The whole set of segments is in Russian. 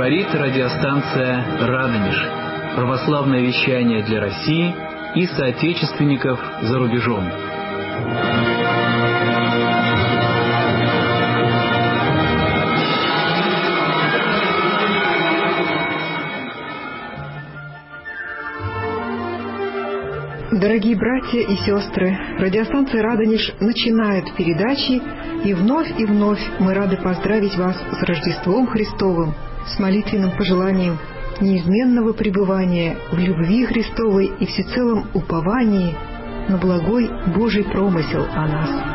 Говорит радиостанция «Радонеж». Православное вещание для России и соотечественников за рубежом. Дорогие братья и сестры, радиостанция «Радонеж» начинает передачи, и вновь мы рады поздравить вас с Рождеством Христовым, с молитвенным пожеланием неизменного пребывания в любви Христовой и всецелом уповании на благой Божий промысел о нас.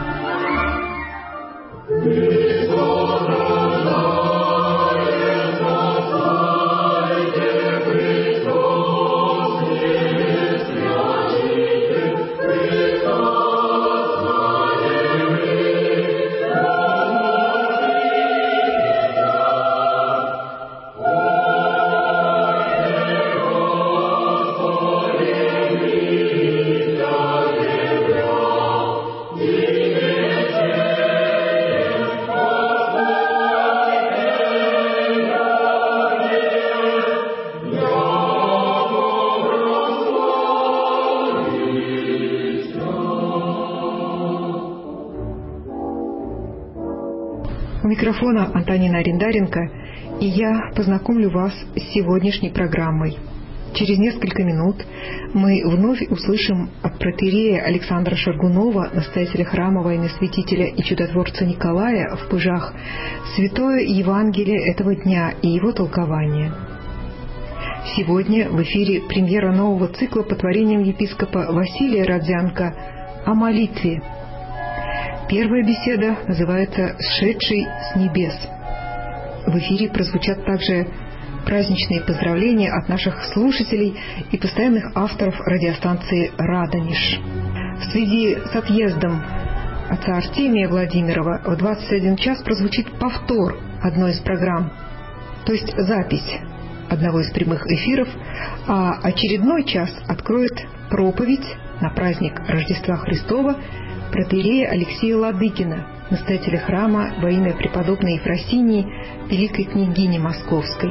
У микрофона Антонина Арендаренко, и я познакомлю вас с сегодняшней программой. Через несколько минут мы вновь услышим от протоиерея Александра Шаргунова, настоятеля храма во имя святителя и чудотворца Николая в Пыжах, святое Евангелие этого дня и его толкование. Сегодня в эфире премьера нового цикла по творениям епископа Василия Родзянко о молитве. Первая беседа называется «Сшедший с небес». В эфире прозвучат также праздничные поздравления от наших слушателей и постоянных авторов радиостанции «Радонеж». В связи с отъездом отца Артемия Владимирова в 21 час прозвучит повтор одной из программ, то есть запись одного из прямых эфиров, а очередной час откроет проповедь на праздник Рождества Христова протоиерея Алексея Ладыгина, настоятеля храма во имя преподобной Ефросинии, великой княгини Московской.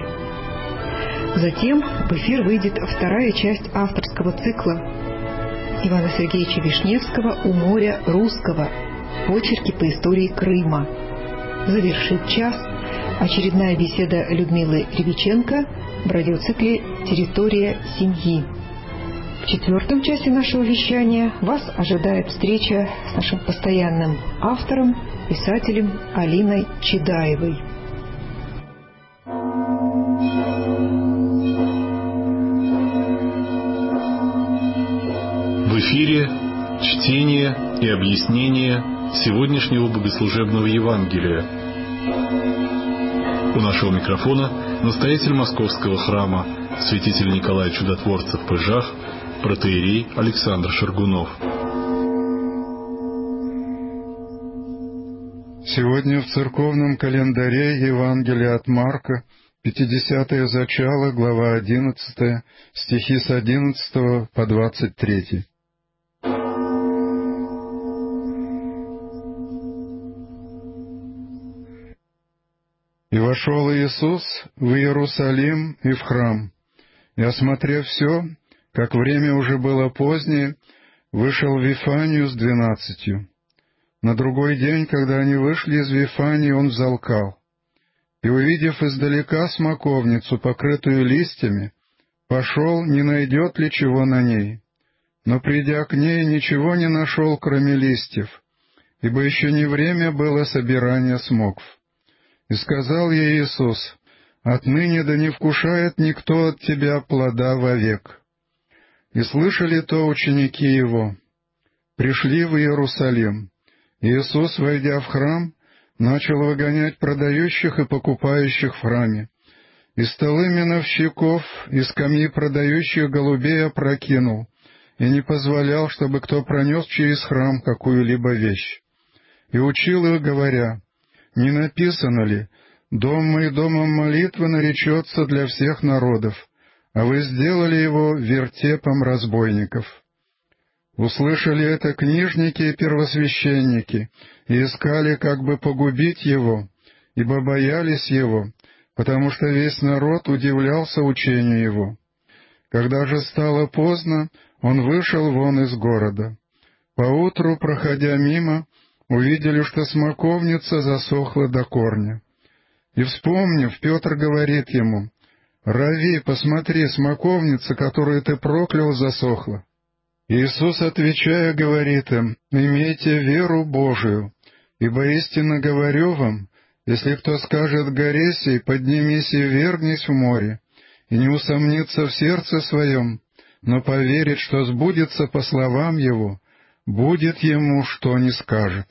Затем в эфир выйдет вторая часть авторского цикла Ивана Сергеевича Вишневского «У моря русского. Очерки по истории Крыма». Завершит час очередная беседа Людмилы Ревиченко в радиоцикле «Территория семьи». В четвертом часе нашего вещания вас ожидает встреча с нашим постоянным автором, писателем Алиной Чедаевой. В эфире чтение и объяснение сегодняшнего богослужебного Евангелия. У нашего микрофона настоятель Московского храма святитель Николай Чудотворца в Пыжах, протоиерей Александр Шаргунов. Сегодня в церковном календаре Евангелие от Марка, 50-е зачало, глава 11, стихи с 11 по 23. «И вошел Иисус в Иерусалим и в храм, и, осмотрев все, как время уже было позднее, вышел в Вифанию с 12. На другой день, когда они вышли из Вифании, он взалкал. И, увидев издалека смоковницу, покрытую листьями, пошел, не найдет ли чего на ней. Но, придя к ней, ничего не нашел, кроме листьев, ибо еще не время было собирания смокв. И сказал ей Иисус: «Отныне да не вкушает никто от тебя плода вовек». И слышали то ученики его. Пришли в Иерусалим. Иисус, войдя в храм, начал выгонять продающих и покупающих в храме. И столы миновщиков, и скамьи продающих голубей опрокинул, и не позволял, чтобы кто пронес через храм какую-либо вещь. И учил их, говоря: «Не написано ли: дом мой домом молитвы наречется для всех народов, а вы сделали его вертепом разбойников». Услышали это книжники и первосвященники, и искали, как бы погубить его, ибо боялись его, потому что весь народ удивлялся учению его. Когда же стало поздно, он вышел вон из города. Поутру, проходя мимо, увидели, что смоковница засохла до корня. И, вспомнив, Петр говорит ему: «Рави, посмотри, смоковница, которую ты проклял, засохла». Иисус, отвечая, говорит им: «Имейте веру Божию, ибо истинно говорю вам, если кто скажет горе сей, поднимись и вергнись в море, и не усомнится в сердце своем, но поверит, что сбудется по словам его, будет ему, что ни скажет».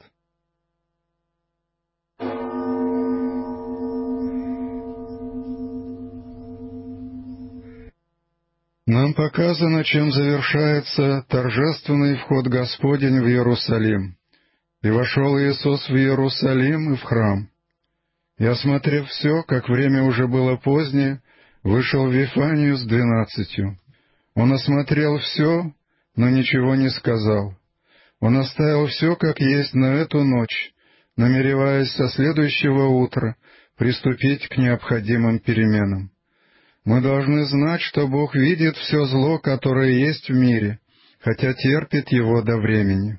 Нам показано, чем завершается торжественный вход Господень в Иерусалим. «И вошел Иисус в Иерусалим и в храм. И, осмотрев все, как время уже было позднее, вышел в Вифанию с 12. Он осмотрел все, но ничего не сказал. Он оставил все, как есть на эту ночь, намереваясь со следующего утра приступить к необходимым переменам. Мы должны знать, что Бог видит все зло, которое есть в мире, хотя терпит его до времени.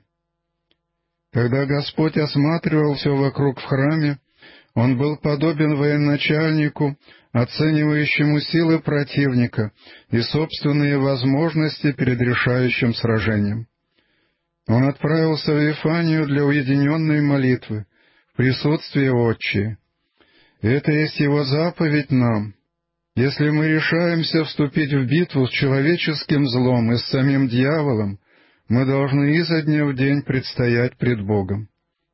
Когда Господь осматривал все вокруг в храме, Он был подобен военачальнику, оценивающему силы противника и собственные возможности перед решающим сражением. Он отправился в Вифанию для уединенной молитвы, в присутствии Отче. И это есть Его заповедь нам. Если мы решаемся вступить в битву с человеческим злом и с самим дьяволом, мы должны изо дня в день предстоять пред Богом.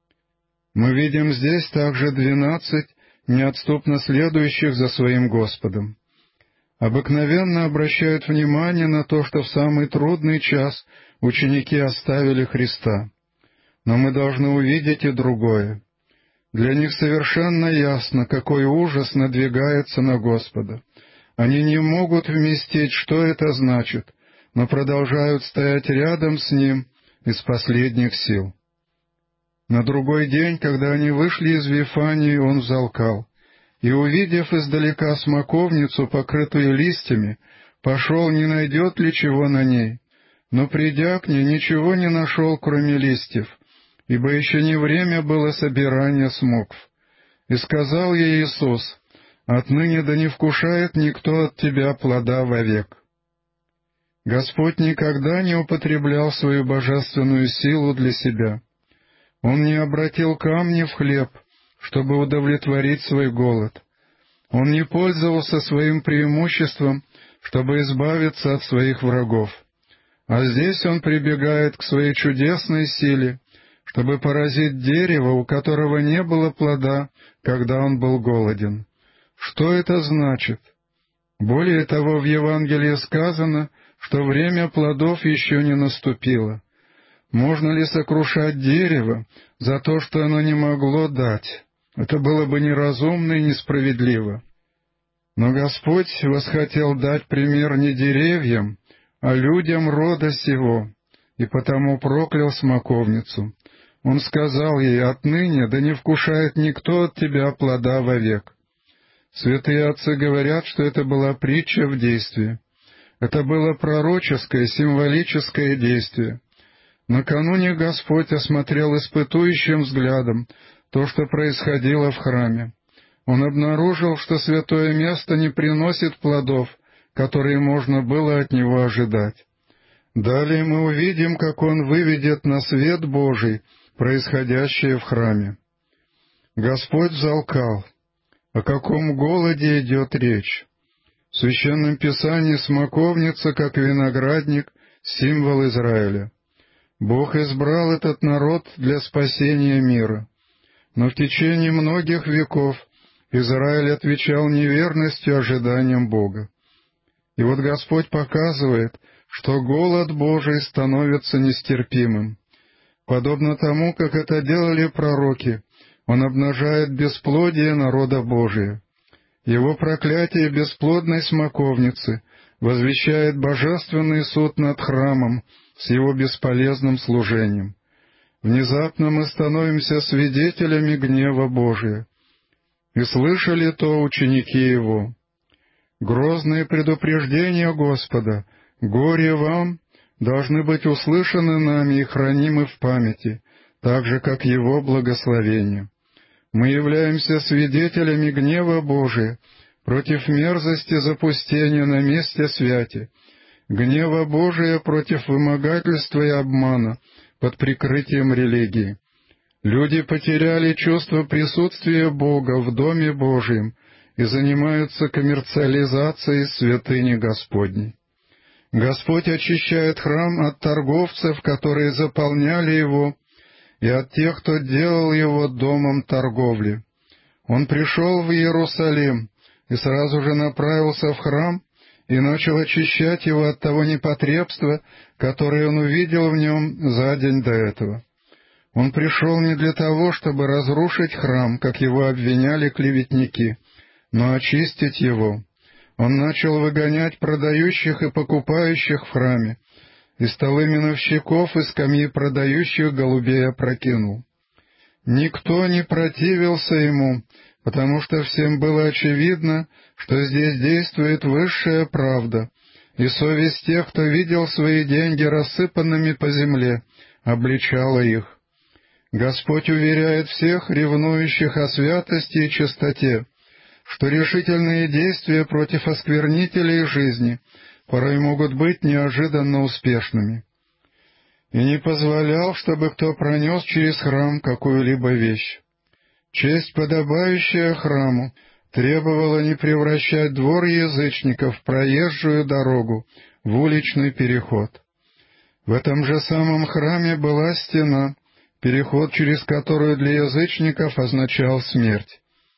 Мы видим здесь также 12 неотступно следующих за своим Господом. Обыкновенно обращают внимание на то, что в самый трудный час ученики оставили Христа. Но мы должны увидеть и другое. Для них совершенно ясно, какой ужас надвигается на Господа. Они не могут вместить, что это значит, но продолжают стоять рядом с Ним из последних сил. На другой день, когда они вышли из Вифании, Он взалкал, и, увидев издалека смоковницу, покрытую листьями, пошел, не найдет ли чего на ней. Но, придя к ней, ничего не нашел, кроме листьев, ибо еще не время было собирания смокв. И сказал ей Иисус: «Отныне да не вкушает никто от тебя плода вовек». Господь никогда не употреблял свою божественную силу для себя. Он не обратил камни в хлеб, чтобы удовлетворить свой голод. Он не пользовался своим преимуществом, чтобы избавиться от своих врагов. А здесь Он прибегает к своей чудесной силе, чтобы поразить дерево, у которого не было плода, когда он был голоден. Что это значит? Более того, в Евангелии сказано, что время плодов еще не наступило. Можно ли сокрушать дерево за то, что оно не могло дать? Это было бы неразумно и несправедливо. Но Господь восхотел дать пример не деревьям, а людям рода сего, и потому проклял смоковницу. Он сказал ей: «Отныне да не вкушает никто от тебя плода вовек». Святые отцы говорят, что это была притча в действии. Это было пророческое, символическое действие. Накануне Господь осмотрел испытующим взглядом то, что происходило в храме. Он обнаружил, что святое место не приносит плодов, которые можно было от него ожидать. Далее мы увидим, как Он выведет на свет Божий происходящее в храме. Господь взалкал. О каком голоде идет речь? В Священном Писании смоковница, как виноградник, символ Израиля. Бог избрал этот народ для спасения мира. Но в течение многих веков Израиль отвечал неверностью ожиданиям Бога. И вот Господь показывает, что голод Божий становится нестерпимым. Подобно тому, как это делали пророки, Он обнажает бесплодие народа Божия. Его проклятие бесплодной смоковницы возвещает божественный суд над храмом с его бесполезным служением. Внезапно мы становимся свидетелями гнева Божия. и слышали то ученики Его. Грозные предупреждения Господа, горе вам, должны быть услышаны нами и хранимы в памяти, так же, как Его благословение. Мы являемся свидетелями гнева Божия против мерзости запустения на месте святи, гнева Божия против вымогательства и обмана под прикрытием религии. Люди потеряли чувство присутствия Бога в Доме Божьем и занимаются коммерциализацией святыни Господней. Господь очищает храм от торговцев, которые заполняли его, и от тех, кто делал его домом торговли. Он пришел в Иерусалим и сразу же направился в храм и начал очищать его от того непотребства, которое он увидел в нем за день до этого. Он пришел не для того, чтобы разрушить храм, как его обвиняли клеветники, но очистить его. Он начал выгонять продающих и покупающих в храме, и столы миновщиков и скамьи продающих голубей опрокинул. Никто не противился ему, потому что всем было очевидно, что здесь действует высшая правда, и совесть тех, кто видел свои деньги рассыпанными по земле, обличала их. Господь уверяет всех, ревнующих о святости и чистоте, что решительные действия против осквернителей жизни порой могут быть неожиданно успешными. И не позволял, чтобы кто пронес через храм какую-либо вещь. Честь, подобающая храму, требовала не превращать двор язычников в проезжую дорогу, в уличный переход. В этом же самом храме была стена, переход через которую для язычников означал смерть.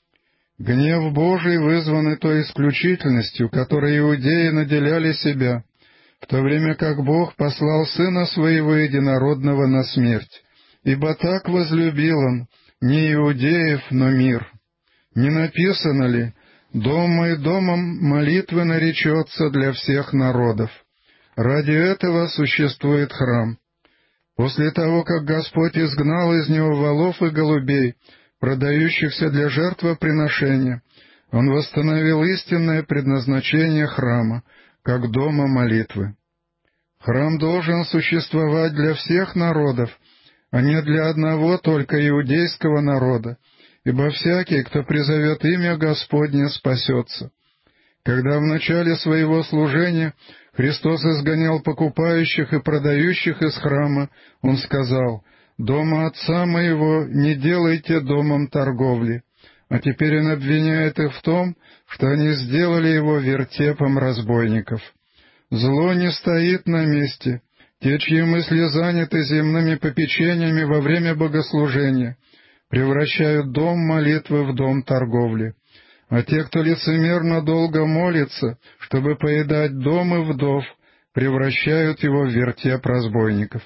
Гнев Божий вызван и той исключительностью, которой иудеи наделяли себя, в то время как Бог послал Сына Своего Единородного на смерть. Ибо так возлюбил Он не иудеев, но мир. Не написано ли: «Дом мой домом молитвы наречется для всех народов»? Ради этого существует храм. После того, как Господь изгнал из него волов и голубей, продающихся для жертвоприношения, Он восстановил истинное предназначение храма, как дома молитвы. Храм должен существовать для всех народов, а не для одного только иудейского народа, ибо всякий, кто призовет имя Господне, спасется. Когда в начале своего служения Христос изгонял покупающих и продающих из храма, Он сказал: «Дома Отца Моего не делайте домом торговли». А теперь Он обвиняет их в том, что они сделали его вертепом разбойников. Зло не стоит на месте. Те, чьи мысли заняты земными попечениями во время богослужения, превращают дом молитвы в дом торговли. А те, кто лицемерно долго молится, чтобы поедать дом и вдов, превращают его в вертеп разбойников.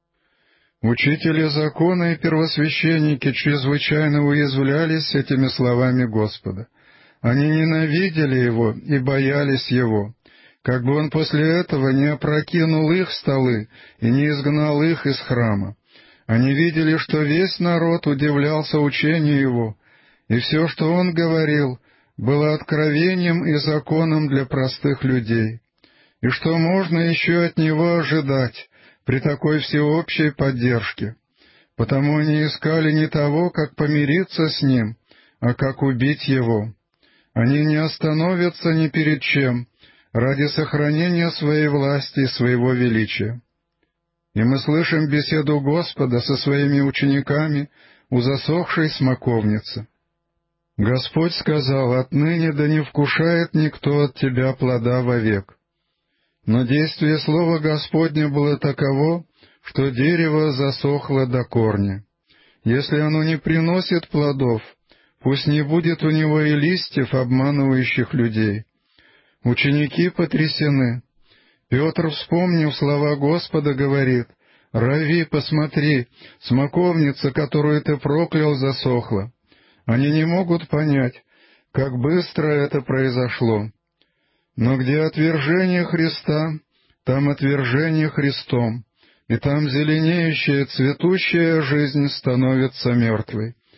Учители закона и первосвященники чрезвычайно уязвлялись этими словами Господа. Они ненавидели Его и боялись Его, как бы Он после этого не опрокинул их столы и не изгнал их из храма. Они видели, что весь народ удивлялся учению Его, и все, что Он говорил, было откровением и законом для простых людей. И что можно еще от Него ожидать при такой всеобщей поддержке? Потому они искали не того, как помириться с Ним, а как убить Его. Они не остановятся ни перед чем ради сохранения своей власти и своего величия. И мы слышим беседу Господа со Своими учениками у засохшей смоковницы. Господь сказал: «Отныне да не вкушает никто от тебя плода вовек». Но действие слова Господня было таково, что дерево засохло до корня. Если оно не приносит плодов, пусть не будет у него и листьев, обманывающих людей. Ученики потрясены. Петр, вспомнив слова Господа, говорит: «Рави, посмотри, смоковница, которую ты проклял, засохла». Они не могут понять, как быстро это произошло. Но где отвержение Христа, там отвержение Христом, и там зеленеющая, цветущая жизнь становится мертвой.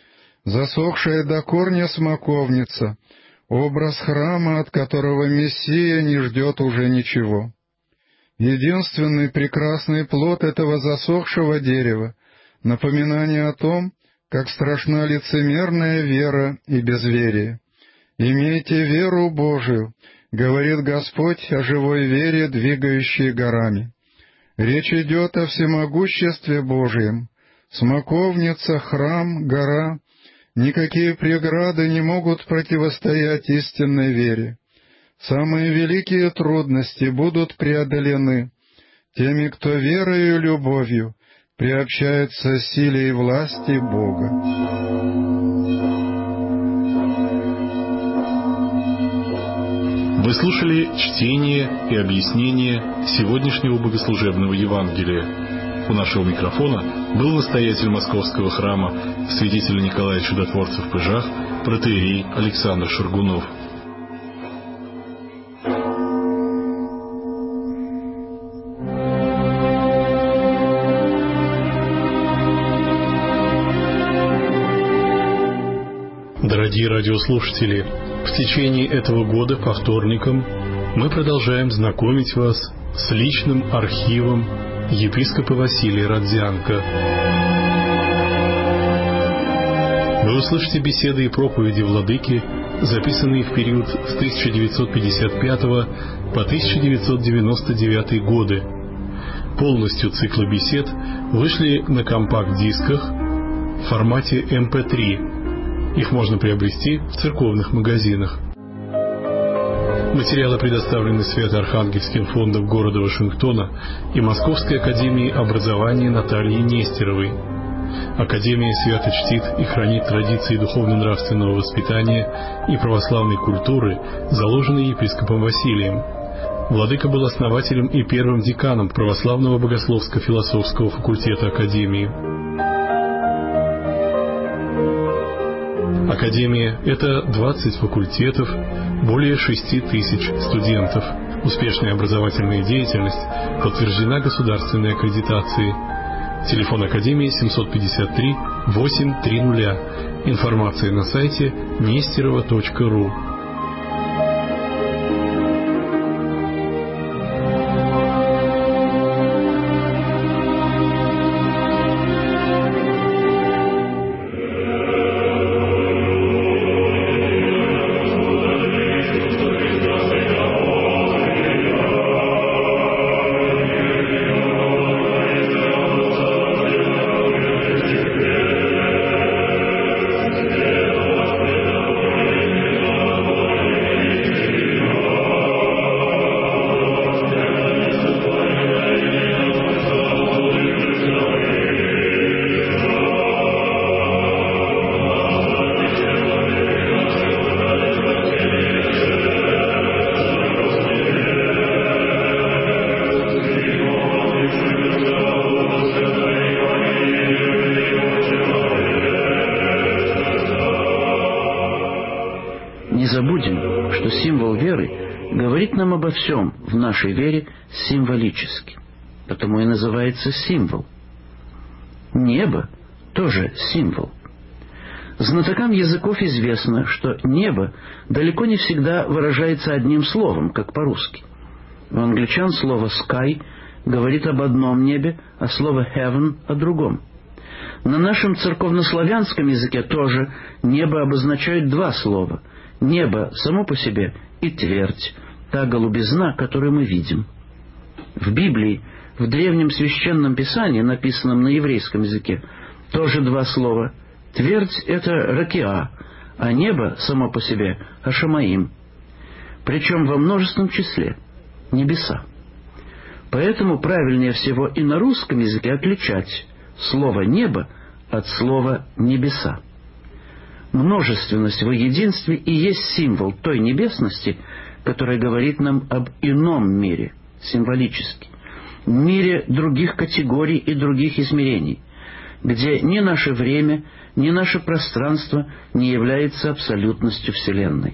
засохшая до корня смоковница, образ храма, от которого Мессия не ждет уже ничего. Единственный прекрасный плод этого засохшего дерева — напоминание о том, как страшна лицемерная вера и безверие. «Имейте веру Божию», — говорит Господь о живой вере, двигающей горами. Речь идет о всемогуществе Божьем. Смоковница, храм, гора — никакие преграды не могут противостоять истинной вере. Самые великие трудности будут преодолены теми, кто верою и любовью приобщается силе и власти Бога. Вы слушали чтение и объяснение сегодняшнего богослужебного Евангелия. У нашего микрофона был настоятель Московского храма святителя Николая Чудотворца в Пыжах, протоиерей Александр Шаргунов. Дорогие радиослушатели, в течение этого года по вторникам мы продолжаем знакомить вас с личным архивом епископа Василия Родзянко. Вы услышите беседы и проповеди владыки, записанные в период с 1955 по 1999 годы. Полностью циклы бесед вышли на компакт-дисках в формате MP3. Их можно приобрести в церковных магазинах. Материалы предоставлены Свято-Архангельским фондом города Вашингтона и Московской академией образования Натальей Нестеровой. Академия свято чтит и хранит традиции духовно-нравственного воспитания и православной культуры, заложенные епископом Василием. Владыка был основателем и первым деканом православного богословско-философского факультета Академии. Академия — это 20 факультетов, более 6 тысяч студентов. Успешная образовательная деятельность подтверждена государственной аккредитацией. Телефон Академии 753-830. Информация на сайте nesterova.ru. Символ веры говорит нам обо всем в нашей вере символически, потому и называется символ. Небо тоже символ. Знатокам языков известно, что небо далеко не всегда выражается одним словом, как по-русски. У англичан слово «sky» говорит об одном небе, а слово «heaven» — о другом. На нашем церковнославянском языке тоже небо обозначает два слова — небо само по себе и твердь, та голубизна, которую мы видим. В Библии, в древнем священном писании, написанном на еврейском языке, тоже два слова. Твердь — это ракиа, а небо само по себе — ашамаим. Причем во множественном числе — небеса. Поэтому правильнее всего и на русском языке отличать слово «небо» от слова «небеса». Множественность во единстве и есть символ той небесности, которая говорит нам об ином мире, символически, мире других категорий и других измерений, где ни наше время, ни наше пространство не является абсолютностью Вселенной.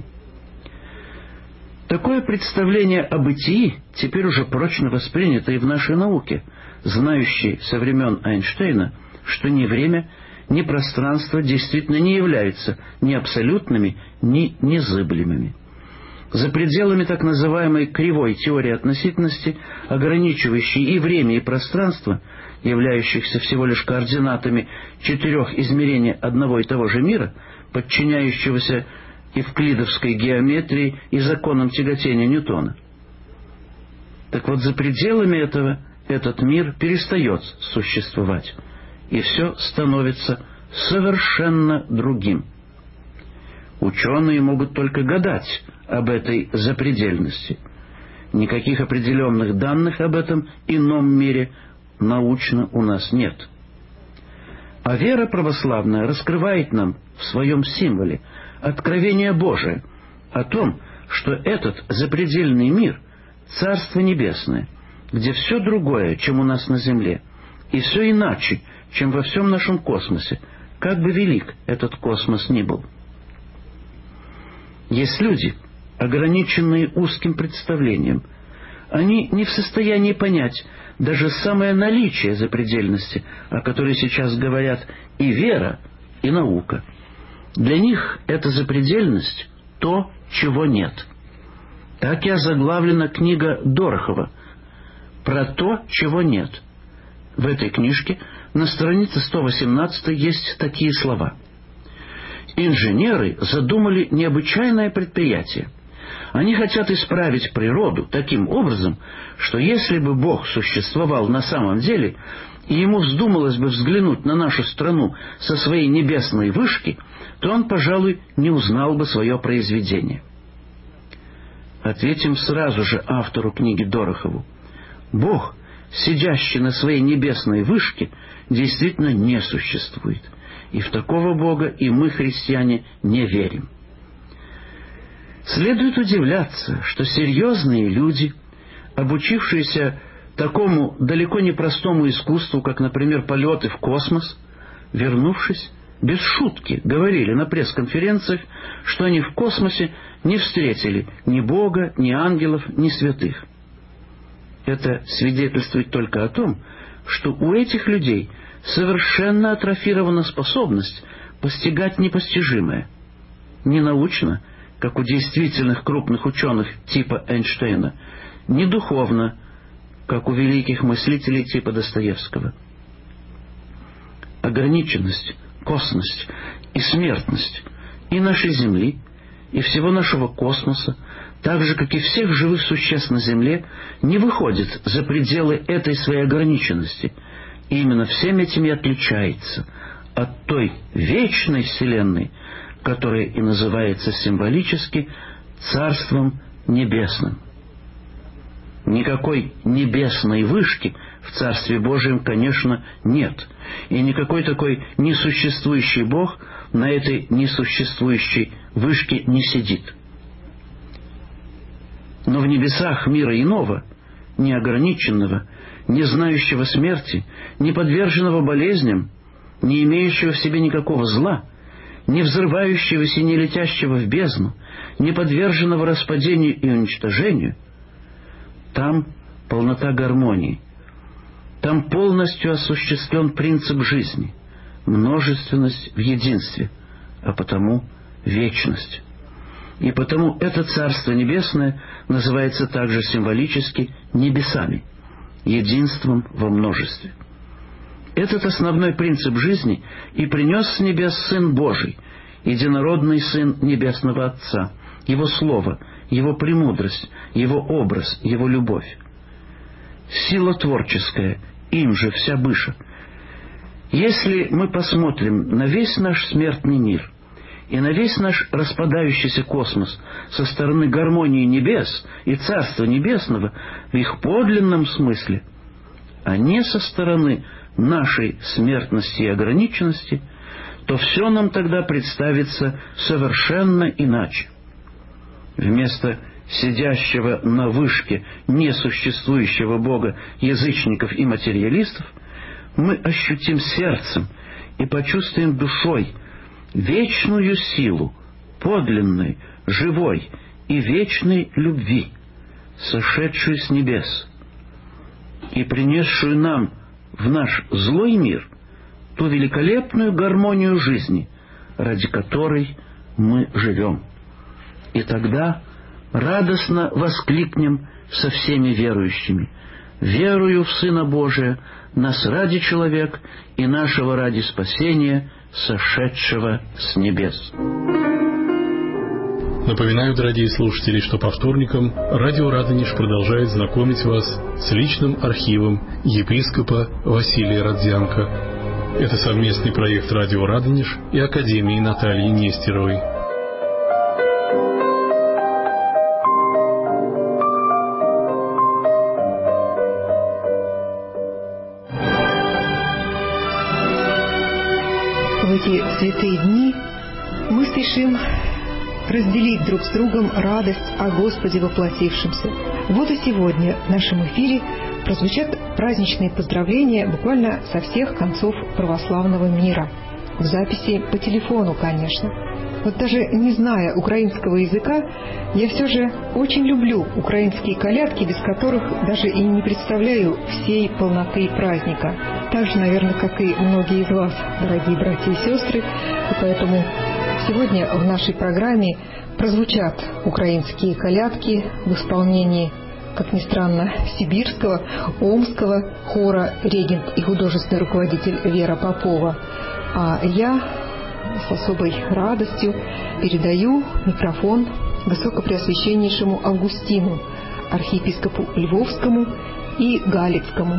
Такое представление о бытии теперь уже прочно воспринято и в нашей науке, знающей со времен Эйнштейна, что ни время, ни пространство действительно не являются ни абсолютными, ни незыблемыми. За пределами так называемой кривой теории относительности, ограничивающей и время, и пространство, являющихся всего лишь координатами 4 измерений одного и того же мира, подчиняющегося евклидовской геометрии и законам тяготения Ньютона. Так вот, за пределами этого этот мир перестает существовать, и все становится совершенно другим. Ученые могут только гадать об этой запредельности. Никаких определенных данных об этом ином мире научно у нас нет. А вера православная раскрывает нам в своем символе откровение Божие о том, что этот запредельный мир — Царство Небесное, где все другое, чем у нас на земле, и все иначе, чем во всем нашем космосе, как бы велик этот космос ни был. Есть люди, ограниченные узким представлением. Они не в состоянии понять даже самое наличие запредельности, о которой сейчас говорят и вера, и наука. Для них эта запредельность — то, чего нет. Так и озаглавлена книга Дорохова «Про то, чего нет». В этой книжке на странице 118 есть такие слова. Инженеры задумали необычайное предприятие. Они хотят исправить природу таким образом, что если бы Бог существовал на самом деле, и ему вздумалось бы взглянуть на нашу страну со своей небесной вышки, то он, пожалуй, не узнал бы свое произведение. Ответим сразу же автору книги Дорохову. Бог, сидящий на своей небесной вышке, действительно не существует. И в такого Бога и мы, христиане, не верим. Следует удивляться, что серьезные люди, обучившиеся такому далеко не простому искусству, как, например, полеты в космос, вернувшись, без шутки говорили на пресс-конференциях, что они в космосе не встретили ни Бога, ни ангелов, ни святых. Это свидетельствует только о том, что у этих людей совершенно атрофирована способность постигать непостижимое. Не научно, как у действительных крупных ученых типа Эйнштейна, не духовно, как у великих мыслителей типа Достоевского. Ограниченность, косность и смертность и нашей Земли, и всего нашего космоса, так же, как и всех живых существ на Земле, не выходит за пределы этой своей ограниченности, и именно всем этим и отличается от той вечной Вселенной, которая и называется символически Царством Небесным. Никакой небесной вышки в Царстве Божьем, конечно, нет, и никакой такой несуществующий Бог на этой несуществующей вышке не сидит. Но в небесах мира иного, неограниченного, не знающего смерти, не подверженного болезням, не имеющего в себе никакого зла, не взрывающегося и не летящего в бездну, не подверженного распадению и уничтожению, там полнота гармонии, там полностью осуществлен принцип жизни, множественность в единстве, а потому вечность. И потому это Царство Небесное называется также символически небесами, единством во множестве. Этот основной принцип жизни и принес с небес Сын Божий, единородный Сын Небесного Отца, Его Слово, Его премудрость, Его образ, Его любовь. Сила творческая, им же вся быша. Если мы посмотрим на весь наш смертный мир и на весь наш распадающийся космос со стороны гармонии небес и Царства Небесного в их подлинном смысле, а не со стороны нашей смертности и ограниченности, то все нам тогда представится совершенно иначе. Вместо сидящего на вышке несуществующего Бога язычников и материалистов мы ощутим сердцем и почувствуем душой вечную силу подлинной, живой и вечной любви, сошедшую с небес и принесшую нам в наш злой мир ту великолепную гармонию жизни, ради которой мы живем. И тогда радостно воскликнем со всеми верующими: «Верую в Сына Божия, нас ради человек и нашего ради спасения, сошедшего с небес». Напоминаю, дорогие слушатели, что по вторникам радио Радонеж продолжает знакомить вас с личным архивом епископа Василия Родзянко. Это совместный проект радио Радонеж и Академии Натальи Нестеровой. В эти святые дни мы спешим разделить друг с другом радость о Господе воплотившемся. Вот и сегодня в нашем эфире прозвучат праздничные поздравления буквально со всех концов православного мира. В записи по телефону, конечно. Вот даже не зная украинского языка, я все же очень люблю украинские колядки, без которых даже и не представляю всей полноты праздника. Так же, наверное, как и многие из вас, дорогие братья и сестры. И поэтому сегодня в нашей программе прозвучат украинские колядки в исполнении, как ни странно, сибирского, омского хора регент и художественный руководитель Вера Попова. А я с особой радостью передаю микрофон Высокопреосвященнейшему Августину, архиепископу Львовскому и Галицкому.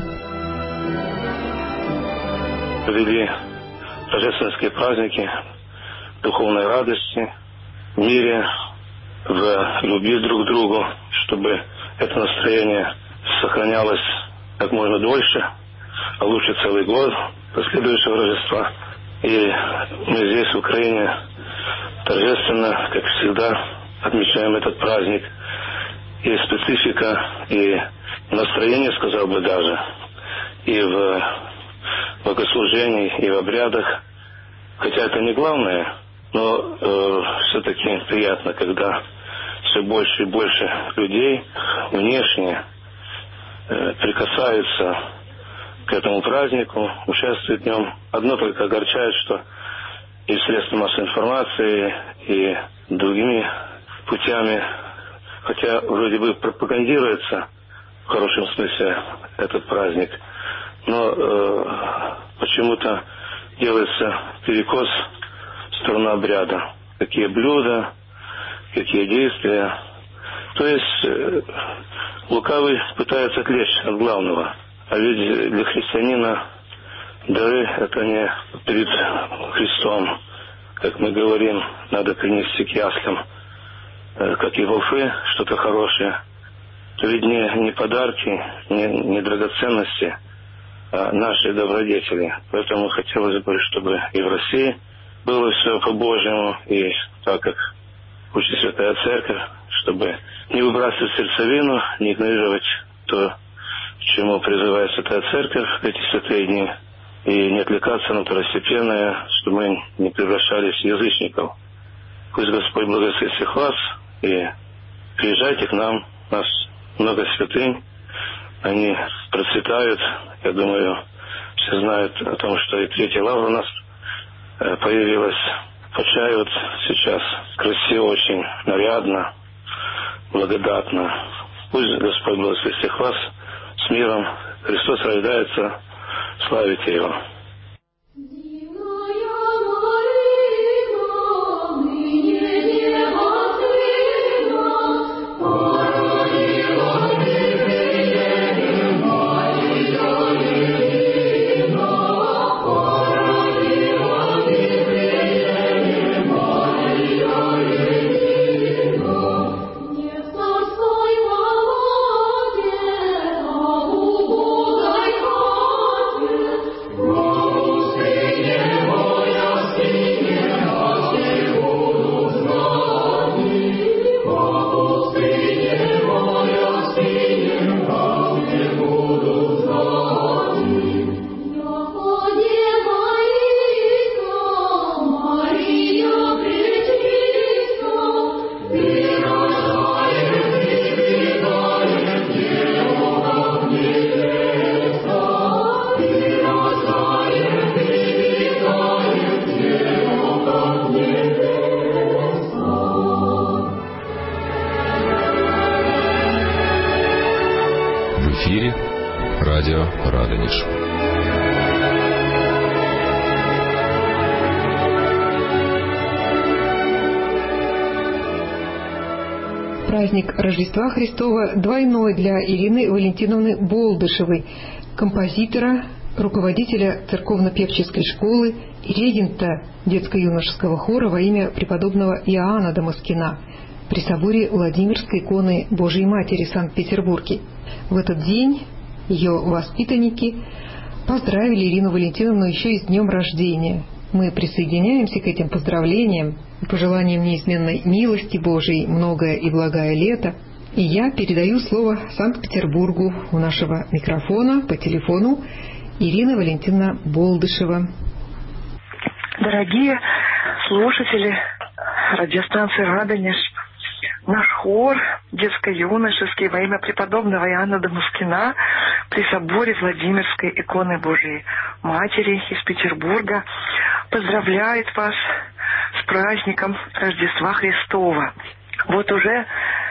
Провели рождественские праздники духовной радости, в мире, в любви друг к другу, чтобы это настроение сохранялось как можно дольше, а лучше целый год до следующего Рождества. И мы здесь, в Украине, торжественно, как всегда, отмечаем этот праздник. И специфика, и настроение, сказал бы даже, и в богослужении, и в обрядах. Хотя это не главное, но все-таки приятно, когда все больше и больше людей внешне прикасаются к этому празднику, участвуют в нем. Одно только огорчает, что и средства массовой информации, и другими путями, хотя вроде бы пропагандируется в хорошем смысле этот праздник, но почему-то делается перекос в сторону обряда. Какие блюда, какие действия. То есть лукавый пытается отвлечь от главного. А ведь для христианина дары — это не перед Христом. Как мы говорим, надо принести к яслям, как и волфы, что-то хорошее. То ведь не подарки, не драгоценности, а наши добродетели. Поэтому хотелось бы, чтобы и в России было все по-божьему, и так, как учит Святая Церковь, чтобы не выбрасывать сердцевину, не игнорировать то, к чему призывает Святая Церковь в эти святые дни, и не отвлекаться на второстепенное, чтобы мы не превращались в язычников. Пусть Господь благословит всех вас, и приезжайте к нам, у нас много святынь, они процветают. Я думаю, все знают о том, что и третья лавра у нас появилась. Почают сейчас красиво очень, нарядно, благодатно. Пусть Господь благословит всех вас с миром. Христос рождается, славите Его. Bye. Радио Радонеж. Праздник Рождества Христова двойной для Ирины Валентиновны Болдышевой, композитора, руководителя церковно-певческой школы и регента детско-юношеского хора во имя преподобного Иоанна Дамаскина при соборе Владимирской иконы Божией Матери в Санкт-Петербурге. В этот день ее воспитанники поздравили Ирину Валентиновну еще и с днем рождения. Мы присоединяемся к этим поздравлениям и пожеланиям неизменной милости Божией, многое и благое лето. И я передаю слово Санкт-Петербургу. У нашего микрофона по телефону Ирина Валентиновна Болдышева. Дорогие слушатели радиостанции «Радонеж», наш хор детско-юношеский во имя преподобного Иоанна Дамаскина при соборе Владимирской иконы Божией Матери из Петербурга поздравляет вас с праздником Рождества Христова. Вот уже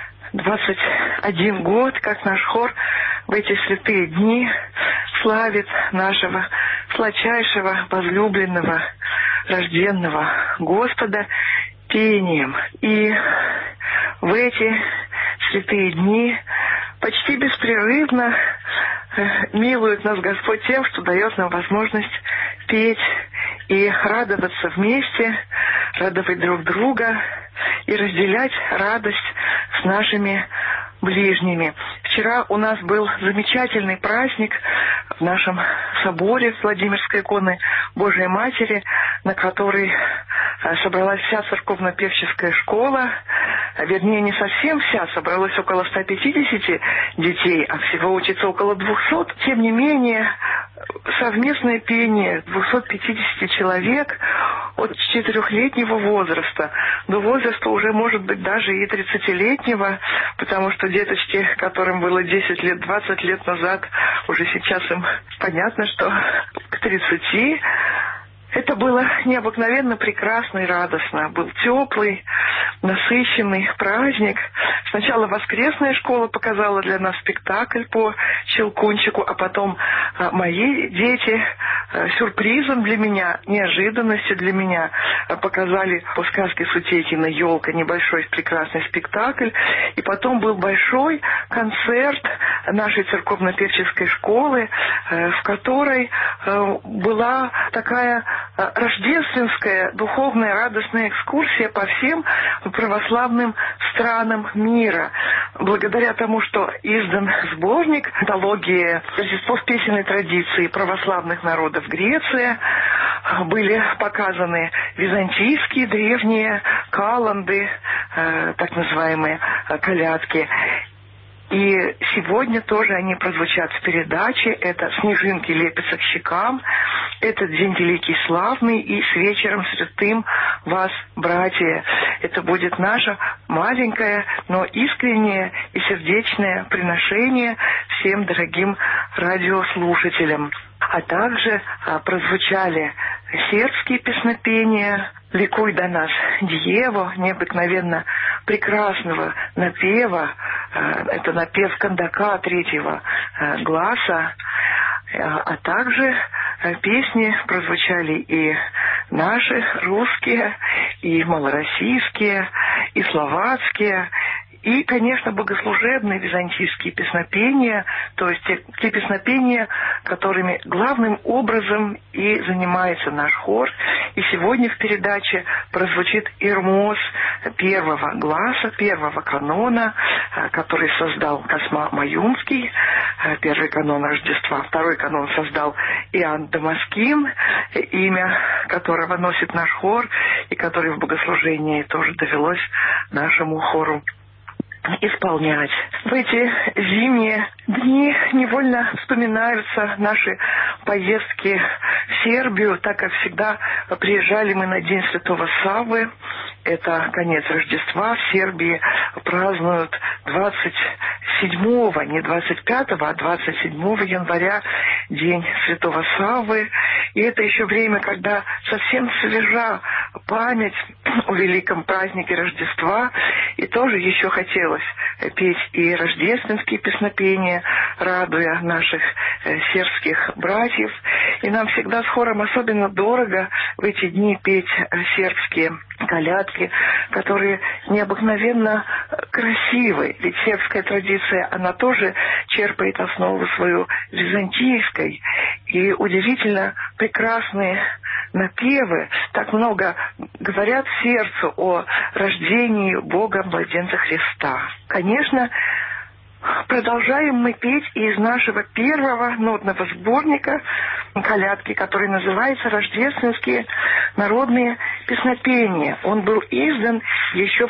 21 год, как наш хор в эти святые дни славит нашего сладчайшего, возлюбленного, рожденного Господа пением. И в эти святые дни почти беспрерывно милует нас Господь тем, что дает нам возможность петь и радоваться вместе, радовать друг друга и разделять радость с нашими ближними. Вчера у нас был замечательный праздник в нашем соборе Владимирской иконы Божией Матери, на который собралась вся церковно-певческая школа. Вернее, не совсем вся, собралось около 150 детей, а всего учится около 200. Тем не менее, совместное пение 250 человек от 4-летнего возраста до возраста уже, может быть, даже и 30-летнего, потому что деточки, которым было 10 лет, 20 лет назад, уже сейчас им понятно, что к 30. Это было необыкновенно прекрасно и радостно. Был теплый, насыщенный праздник. Сначала воскресная школа показала для нас спектакль по Щелкунчику, а потом мои дети сюрпризом для меня, неожиданностью для меня показали по сказке Сутейкина «Елка» небольшой прекрасный спектакль. И потом был большой концерт нашей церковно-певческой школы, в которой была такая рождественская, духовная, радостная экскурсия по всем православным странам мира. Благодаря тому, что издан сборник антологии «Рождество в песенной традиции православных народов Греции», были показаны византийские древние каланды, так называемые колядки. И сегодня тоже они прозвучат в передаче. Это «Снежинки лепятся к щекам», «Этот день великий и славный» и «С вечером святым вас, братья». Это будет наше маленькое, но искреннее и сердечное приношение всем дорогим радиослушателям. А также прозвучали сербские песнопения «Ликуй до нас, Диево», необыкновенно прекрасного напева. Это напев кандака 3-го гласа. А также песни прозвучали и наши русские, и малороссийские, и словацкие, и, конечно, богослужебные византийские песнопения, то есть те песнопения, которыми главным образом и занимается наш хор. И сегодня в передаче прозвучит Ирмос 1-го гласа, 1-го канона, который создал Косма Маюнский, 1-й канон Рождества. 2-й канон создал Иоанн Дамаскин, имя которого носит наш хор, и который в богослужении тоже довелось нашему хору исполнять. В эти зимние дни невольно вспоминаются наши поездки в Сербию, так как всегда приезжали мы на День Святого Саввы. Это конец Рождества. В Сербии празднуют 27-го, не 25-го, а 27 января День Святого Саввы. И это еще время, когда совсем свежа память о великом празднике Рождества. И тоже еще хотелось петь и рождественские песнопения, радуя наших сербских братьев. И нам всегда с хором особенно дорого в эти дни петь сербские колядки, которые необыкновенно красивы. Ведь сербская традиция, она тоже черпает основу свою византийской. И удивительно прекрасные напевы так много говорят сердцу о рождении Бога-младенца Христа. Конечно, продолжаем мы петь из нашего первого нотного сборника колядки, который называется «Рождественские народные песнопения». Он был издан еще в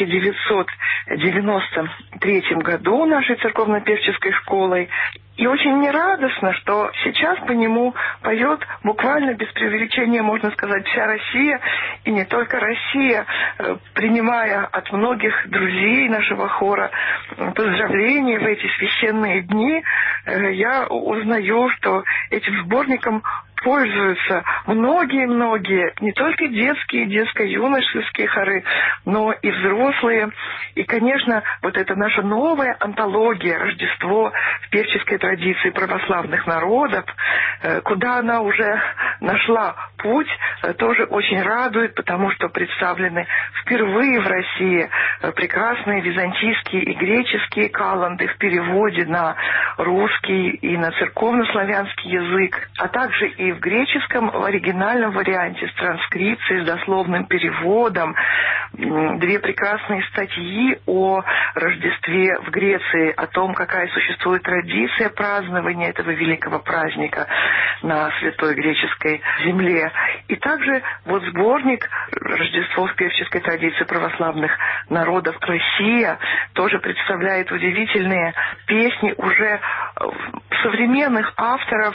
1993 году нашей церковно-певческой школой. И очень мне радостно, что сейчас по нему поет буквально без преувеличения, можно сказать, вся Россия, и не только Россия, принимая от многих друзей нашего хора поздравления в эти священные дни. Я узнаю, что этим сборником пользуются многие-многие, не только детские, детско-юношеские хоры, но и взрослые. И, конечно, вот эта наша новая антология «Рождество» в певческой традиции православных народов, куда она уже нашла путь, тоже очень радует, потому что представлены впервые в России прекрасные византийские и греческие каланды в переводе на русский и на церковно-славянский язык, а также и в греческом в оригинальном варианте с транскрипцией, с дословным переводом. Две прекрасные статьи о Рождестве в Греции, о том, какая существует традиция празднования этого великого праздника на святой греческой земле. И также вот сборник «Рождество в певческой традиции православных народов Россия» тоже представляет удивительные песни уже современных авторов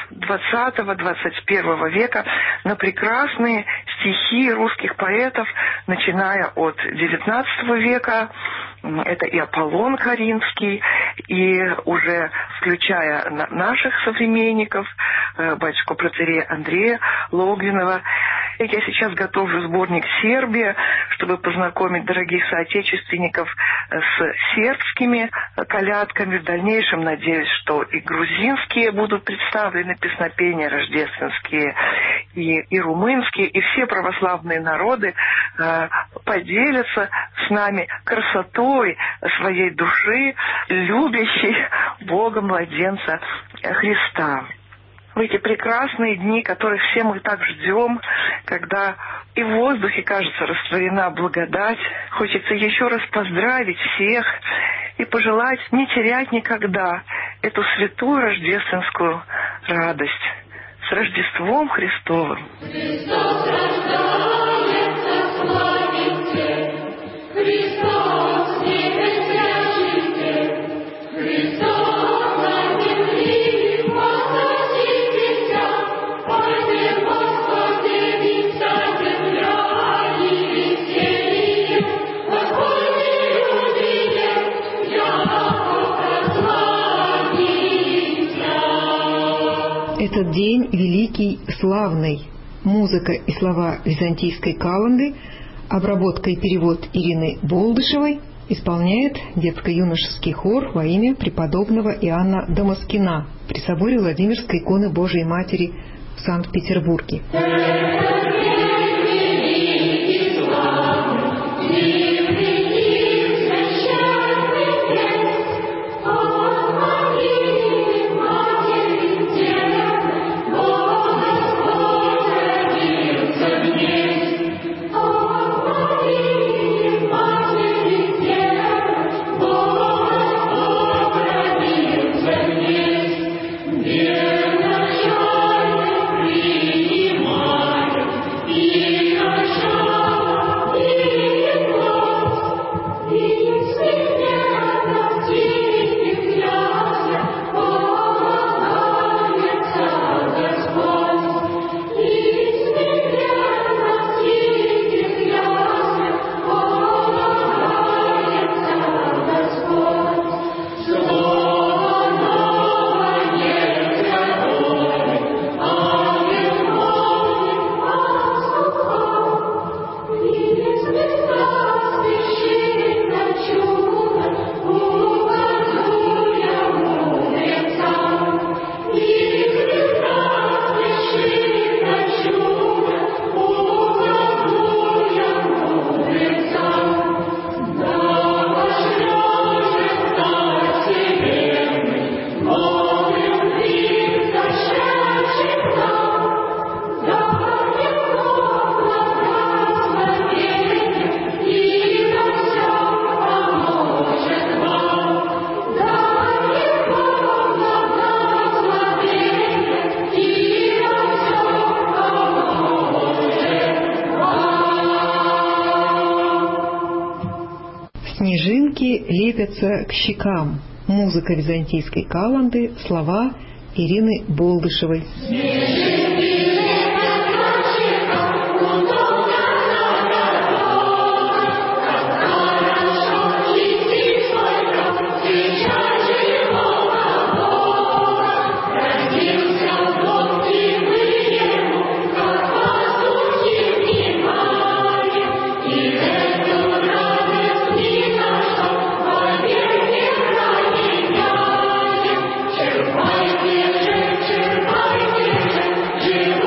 20-21 века на прекрасные стихи русских поэтов, начиная от XIX века. Это и Аполлон Коринфский, и уже включая наших современников, батюшку протоиерея Андрея Логвинова. Я сейчас готовлю сборник «Сербия», чтобы познакомить дорогих соотечественников с сербскими колядками. В дальнейшем, надеюсь, что и грузинские будут представлены песнопения рождественские, и румынские, и все православные народы поделятся с нами красотой своей души, любящей Бога-младенца Христа. В эти прекрасные дни, которых все мы так ждем, когда и в воздухе, кажется, растворена благодать, хочется еще раз поздравить всех и пожелать не терять никогда эту святую рождественскую радость. С Рождеством Христовым! Христос рождается, славимся! Христос не прячется! Христос на земле возвратится! Пойди, Господи, вся земля и веселье! Господи, увидят, яко прославится! Этот день великий, славный. Музыка и слова византийской каланды, обработка и перевод Ирины Болдышевой, исполняет детско-юношеский хор во имя преподобного Иоанна Дамаскина при соборе Владимирской иконы Божией Матери в Санкт-Петербурге. Принимай Картинки лепятся к щекам. Музыка византийской каланды, слова Ирины Болдышевой. Черпайте же, черпайте же,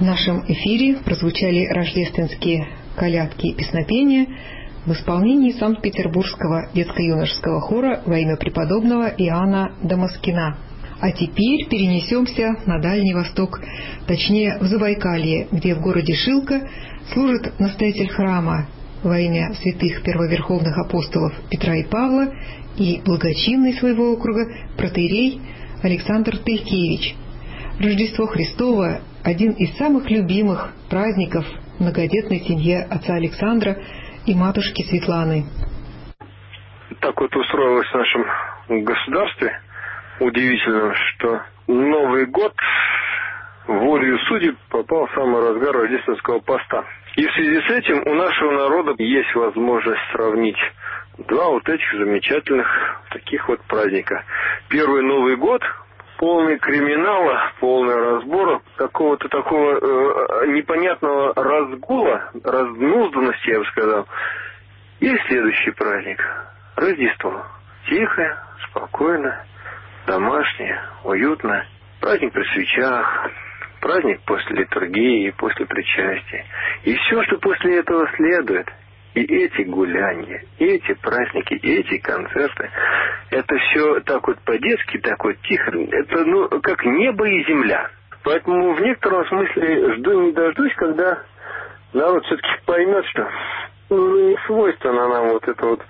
В нашем эфире прозвучали рождественские колядки и песнопения в исполнении Санкт-Петербургского детско-юношеского хора во имя преподобного Иоанна Дамаскина. А теперь перенесемся на Дальний Восток, точнее в Забайкалье, где в городе Шилка служит настоятель храма во имя святых первоверховных апостолов Петра и Павла и благочинный своего округа протоиерей Александр Тылькевич. Рождество Христово – один из самых любимых праздников в многодетной семье отца Александра и матушки Светланы. Так вот устроилось в нашем государстве удивительно, что Новый год волею судеб попал в самый разгар рождественского поста. И в связи с этим у нашего народа есть возможность сравнить два вот этих замечательных таких вот праздника. Первый Новый год, полный криминала, полный разбора, какого-то такого непонятного разгула, разнузданности, я бы сказал. И следующий праздник – Рождество. Тихое, спокойно, домашнее, уютно. Праздник при свечах, праздник после литургии, после причастия. И все, что после этого следует, и эти гуляния, и эти праздники, и эти концерты, это все так вот по-детски, так вот тихо, это как небо и земля. Поэтому в некотором смысле жду не дождусь, когда народ все-таки поймет, что не свойственна нам вот эта вот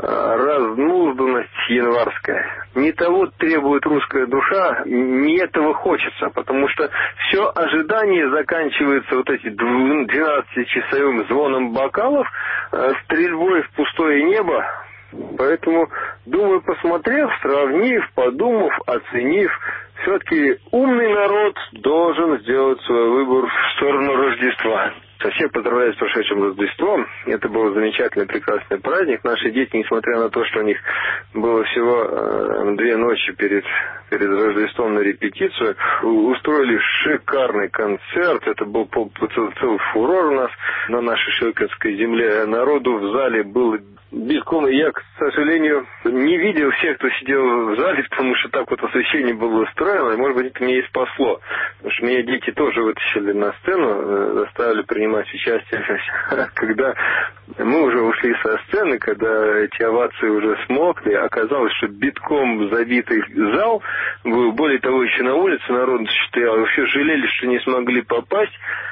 разнузданность январская. Не того требует русская душа, не этого хочется, потому что все ожидание заканчивается вот этим 12-часовым звоном бокалов, стрельбой в пустое небо. Поэтому, думаю, посмотрев, сравнив, подумав, оценив, все-таки умный народ должен сделать свой выбор в сторону Рождества. Всех поздравляю с прошедшим Рождеством. Это был замечательный, прекрасный праздник. Наши дети, несмотря на то, что у них было всего 2 ночи перед Рождеством на репетицию, устроили шикарный концерт. Это был целый фурор у нас на нашей Шилковской земле. Народу в зале было битком. Я, к сожалению, не видел всех, кто сидел в зале, потому что так вот освещение было устроено. И, может быть, это меня и спасло. Потому что меня дети тоже вытащили на сцену, заставили принимать участие. Когда мы уже ушли со сцены, когда эти овации уже смолкли, оказалось, что битком забитый зал, более того, еще на улице народ стоял, вообще жалели, что не смогли попасть.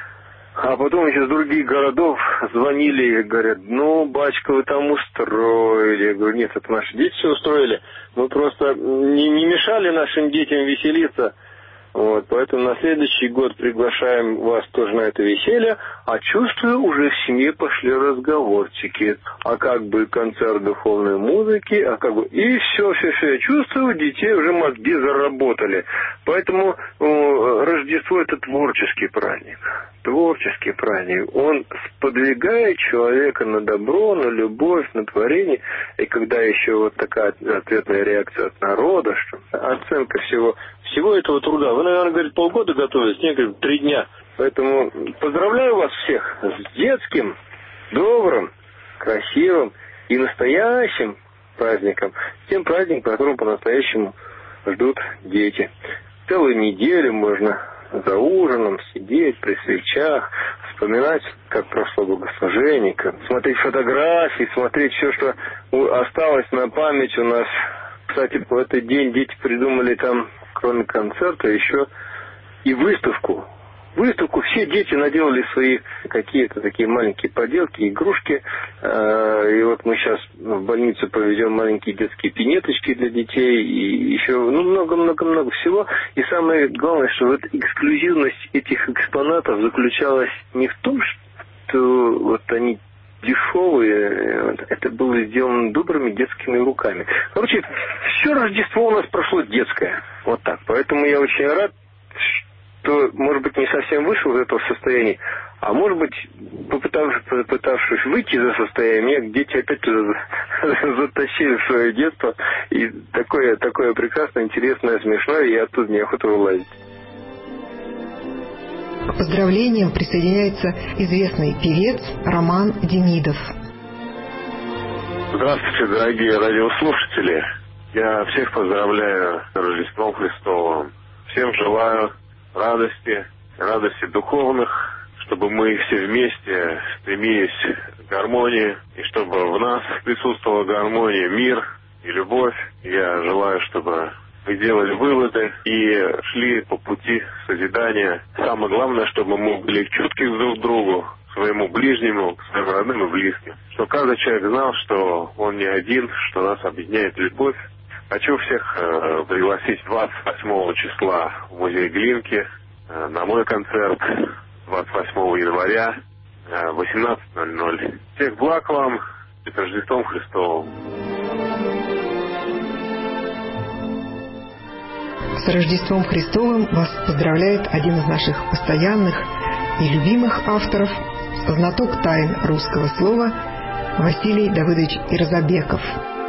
А потом еще с других городов звонили и говорят: ну, батюшка, вы там устроили. Я говорю: нет, это наши дети все устроили. Мы просто не мешали нашим детям веселиться. Вот, поэтому на следующий год приглашаем вас тоже на это веселье. А чувствую, уже в семье пошли разговорчики. А как бы концерт духовной музыки, а как бы... И все. Я чувствую, у детей уже мозги заработали. Поэтому Рождество – это творческий праздник. Творческий праздник. Он сподвигает человека на добро, на любовь, на творение. И когда еще вот такая ответная реакция от народа, что оценка всего этого труда. Вы, наверное, говорит, полгода готовились, мне говорят, 3 дня. Поэтому поздравляю вас всех с детским, добрым, красивым и настоящим праздником. Тем праздником, которым по-настоящему ждут дети. Целую неделю можно за ужином сидеть при свечах, вспоминать, как прошло богослужение, смотреть фотографии, смотреть все, что осталось на память у нас. Кстати, в этот день дети придумали там, кроме концерта, еще и выставку. Все дети наделали свои какие-то такие маленькие поделки, игрушки. И вот мы сейчас в больницу повезем маленькие детские пинеточки для детей. И еще много-много-много всего. И самое главное, что вот эксклюзивность этих экспонатов заключалась не в том, что вот они дешевые, это было сделано добрыми детскими руками. Короче, все Рождество у нас прошло детское. Вот так. Поэтому я очень рад, что, может быть, не совсем вышел из этого состояния, а может быть, попытавшись выйти из состояния, меня дети опять затащили в свое детство. И такое прекрасное, интересное, смешное, и оттуда неохота вылазить. К поздравлениям присоединяется известный певец Роман Демидов. Здравствуйте, дорогие радиослушатели. Я всех поздравляю с Рождеством Христовым. Всем желаю радости, радостей духовных, чтобы мы все вместе стремились к гармонии, и чтобы в нас присутствовала гармония, мир и любовь. Я желаю, чтобы мы делали выводы и шли по пути созидания. Самое главное, чтобы мы были чутки друг к другу, своему ближнему, своим родным и близким. Что каждый человек знал, что он не один, что нас объединяет любовь. Хочу всех пригласить 28 числа в музей Глинки на мой концерт 28 января 18:00. Всех благ вам и с Рождеством Христовым! С Рождеством Христовым вас поздравляет один из наших постоянных и любимых авторов, знаток тайн русского слова Василий Давыдович Ирзабеков.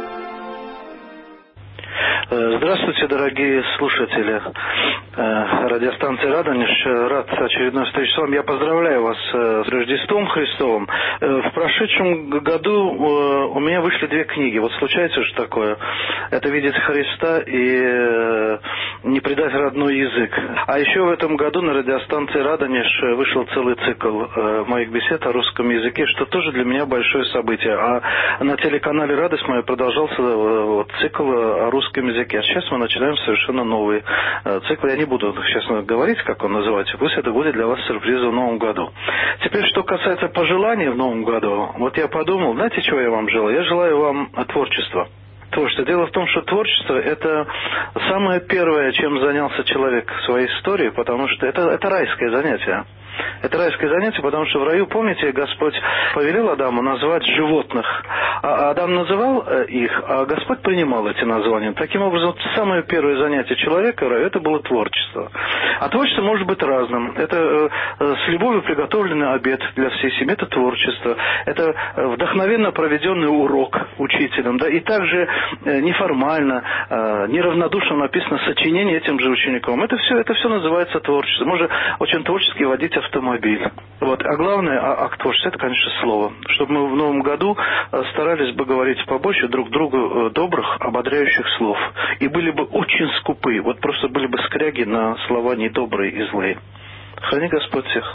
Здравствуйте, дорогие слушатели радиостанции «Радонеж». Рад очередной встрече с вами. Я поздравляю вас с Рождеством Христовым. В прошедшем году у меня вышли 2 книги. Вот случается же такое. Это «Видеть Христа» и «Не предать родной язык». А еще в этом году на радиостанции «Радонеж» вышел целый цикл моих бесед о русском языке, что тоже для меня большое событие. А на телеканале «Радость моя» продолжался цикл о русском языке. А сейчас мы начинаем совершенно новый цикл. Я не буду сейчас говорить, как он называется. Пусть это будет для вас сюрпризом в новом году. Теперь, что касается пожеланий в новом году. Вот я подумал, знаете, чего я вам желаю? Я желаю вам творчества. Творчество. Дело в том, что творчество – это самое первое, чем занялся человек в своей истории, потому что это райское занятие. Это райское занятие, потому что в раю, помните, Господь повелел Адаму назвать животных. А Адам называл их, а Господь принимал эти названия. Таким образом, самое первое занятие человека в раю – это было творчество. А творчество может быть разным. Это с любовью приготовленный обед для всей семьи – это творчество. Это вдохновенно проведенный урок учителем. Да? И также неформально, неравнодушно написано сочинение этим же ученикам. Это все называется творчество. Можно очень творчески водить автомобиль. Вот. А главное, акт творчества – это, конечно, слово. Чтобы мы в новом году старались бы говорить побольше друг другу добрых, ободряющих слов. И были бы очень скупы. Вот просто были бы скряги на слова недобрые и злые. Храни Господь всех.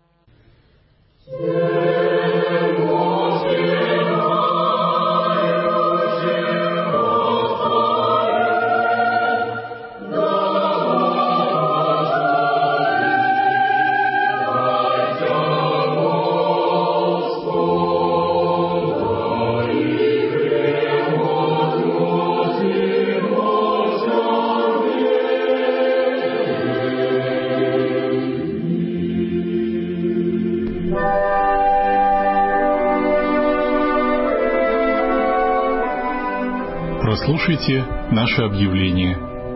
Прослушайте наше объявление.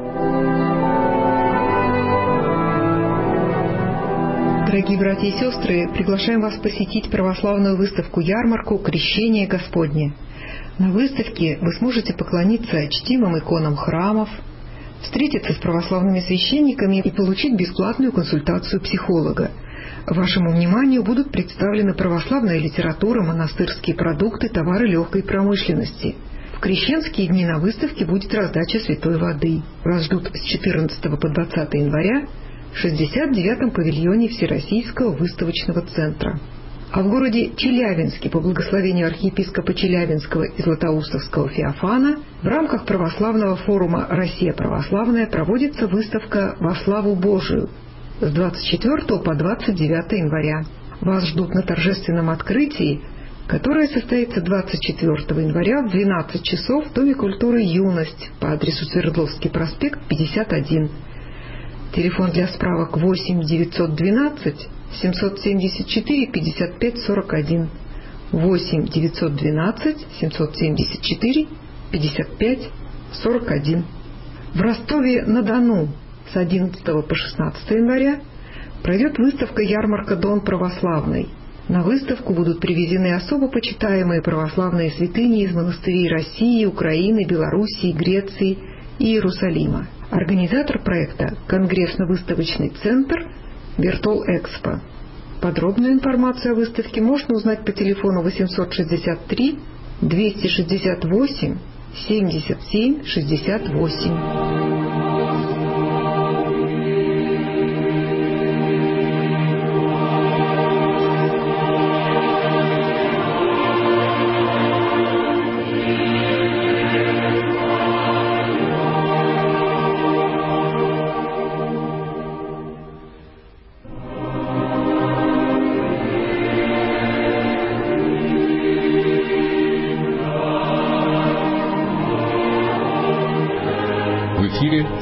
Дорогие братья и сестры, приглашаем вас посетить православную выставку-ярмарку «Крещение Господне». На выставке вы сможете поклониться чтимым иконам храмов, встретиться с православными священниками и получить бесплатную консультацию психолога. Вашему вниманию будут представлены православная литература, монастырские продукты, товары легкой промышленности. В крещенские дни на выставке будет раздача святой воды. Вас ждут с 14 по 20 января в 69-м павильоне Всероссийского выставочного центра. А в городе Челябинске по благословению архиепископа Челябинского и Златоустовского Феофана в рамках православного форума «Россия православная» проводится выставка «Во славу Божию» с 24 по 29 января. Вас ждут на торжественном открытии, которое состоится 24 января в 12 часов в Доме культуры «Юность» по адресу Свердловский проспект, 51. Телефон для справок 8 912 774 55 41. 8 912 774 55 41. В Ростове-на-Дону с 11 по 16 января пройдет выставка-ярмарка «Дон православный». На выставку будут привезены особо почитаемые православные святыни из монастырей России, Украины, Белоруссии, Греции и Иерусалима. Организатор проекта – Конгрессно-выставочный центр «Бертол-Экспо». Подробную информацию о выставке можно узнать по телефону 863 268 77 68.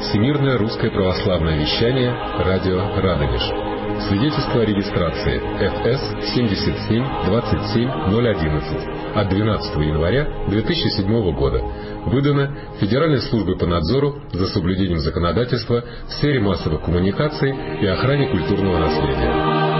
Всемирное русское православное вещание радио Радонеж. Свидетельство о регистрации ФС 7727011 от 12 января 2007 года. Выдано Федеральной службой по надзору за соблюдением законодательства в сфере массовых коммуникаций и охране культурного наследия.